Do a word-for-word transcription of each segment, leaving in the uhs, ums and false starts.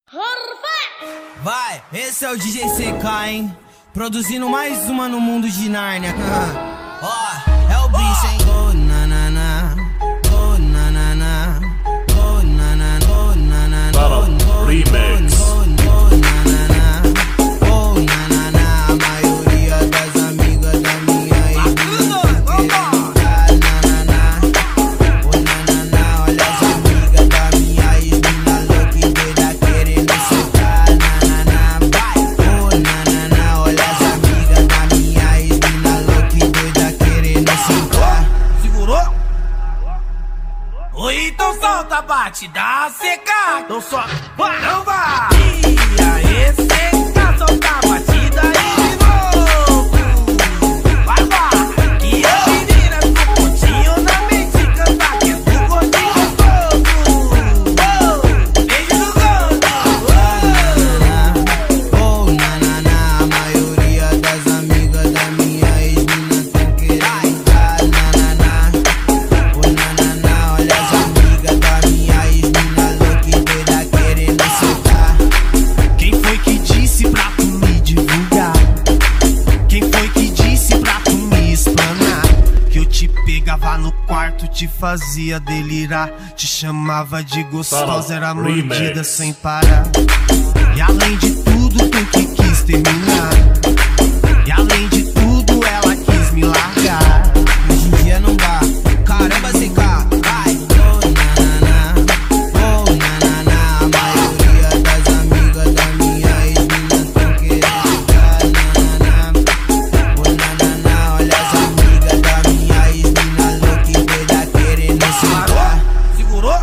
Vai, esse é o D J C K, hein? Produzindo mais uma no mundo de Nárnia. Ó, oh, é o bicho, hein? Oh, na na na, oh, na na na, oh, na na na, oh, na na na, oh, Remix. oh, oh, na na na, oh, na na na. A maioria das amigas da minha ex-mina tão querendo dar na na na, oh, na na na. Olha as amigas da minha ex-mina louca e doida querendo sentar. Na na na, vai, oh, na na na. Olha as amigas da minha ex-mina louca e doida querendo sentar. Segurou? Oi, então solta, bate, dá seca. Então só, vai, não vai. E aí, seca, solta a batida aí de novo. Vai, vai. E a menina ficou pontinho na mente, canta que é do gordinho gostoso. Beijo no gosto. Oh, na na na. A maioria das amigas da minha ex-mina tão querendo dar. Na na na, oh, na na na. Olha as amigas da minha ex-mina louca e doida querendo sentar. Quem foi que disse pra tu me divulgar? Quem foi que disse pra tu me explanar? Que eu te pegava no quarto, te fazia delirar, te chamava de gostosa, era mordida Remix. sem parar. E além de tudo, tu que quis terminar. E além de tudo, ela quis me largar. Hoje em dia não dá. Caramba, C K, vai. Oh, na na na, oh, na na na. A maioria das amigas da minha ex-mina tão querendo dar. Na na na, oh, na na na. Olha as amigas da minha ex-mina louca e doida querendo sentar. Segurou?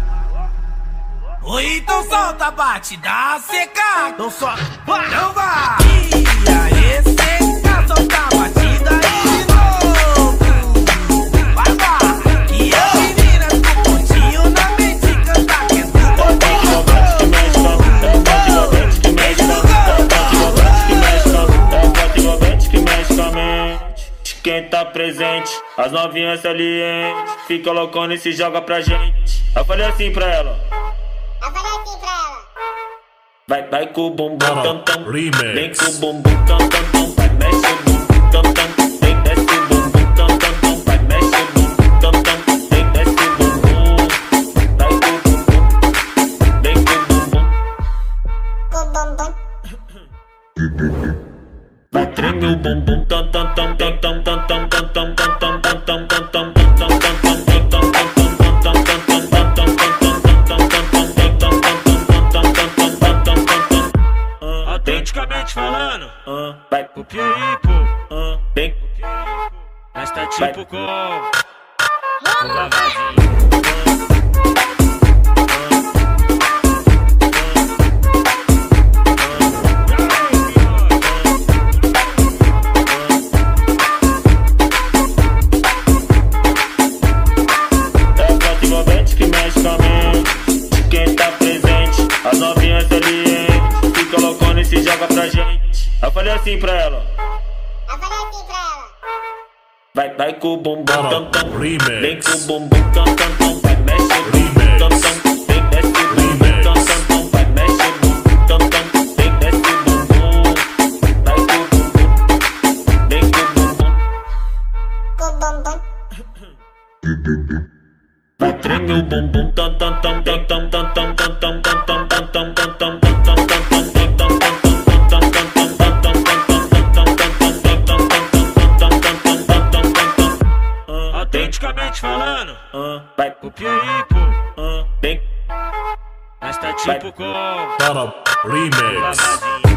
Oi, então solta, bate, dá seca. Então só, vai, não vai. E aí, seca, solta a batida aí de novo. Vai, vai. E a menina ficou pontinho na mente, canta que é do gordinho gostoso. Quem tá presente, as novinhas salientes, fica loucona e se joga pra gente. Eu falei assim pra ela, Eu falei assim pra ela. vai, vai com o bumbum tam tam, Remix. vem com o bumbum tam tam tam, vai mexe o bumbum tam tam, vem desce o bumbum tam tam tam, vai mexe o bumbum tam tam, vem desce o bumbum, vai com o bumbum, vem com o bumbum, Com bombom. vai treme o bumbum tam tam tam tam tam tam tam tam tam tam tam tam tam tam tam tam tam. Autenticamente falando, Vai, o Pieripo, vem, mas tá Vai. tipo com o Lavadinho. é o forte envolvente que mexe com a mente. Quem tá presente, as novinhas salientes, fica loucona e se joga pra gente. Eu falei assim pra ela, Eu falei assim pra ela. vai, vai com o bumbum tam tam, Remix. vem com o bumbum tam tam tam, vai mexe o bumbum tam tam, vem desce o bumbum tam tam tam, vai mexe o bumbum tam tam, vem desce o bumbum, vai com o bumbum, vem com o bumbum, Com bombom. vai treme o bumbum tam tam tam tam tam tam tam tam tam tam tam tam tam tam tam tam. Autenticamente falando, Vai, o Pieripo, vem, mas tá Vai. tipo com Remix. o Lavadinho.